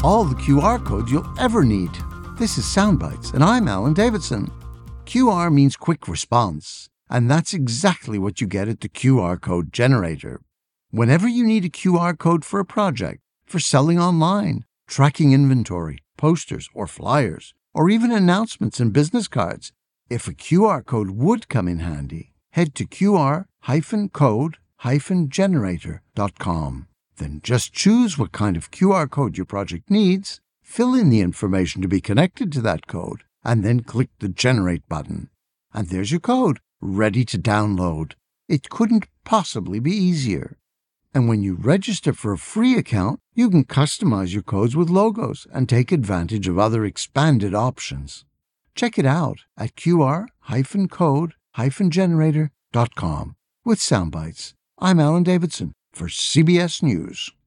all the QR codes you'll ever need. This is Soundbites, and I'm Alan Davidson. QR means quick response, and that's exactly what you get at the QR code generator. Whenever you need a QR code for a project, for selling online, tracking inventory, posters or flyers, or even announcements and business cards, if a QR code would come in handy, head to qr-code-generator.com. Then just choose what kind of QR code your project needs, fill in the information to be connected to that code, and then click the Generate button. And there's your code, ready to download. It couldn't possibly be easier. And when you register for a free account, you can customize your codes with logos and take advantage of other expanded options. Check it out at qr-code-generator.com. With Soundbites, I'm Alan Davidson for CBS News.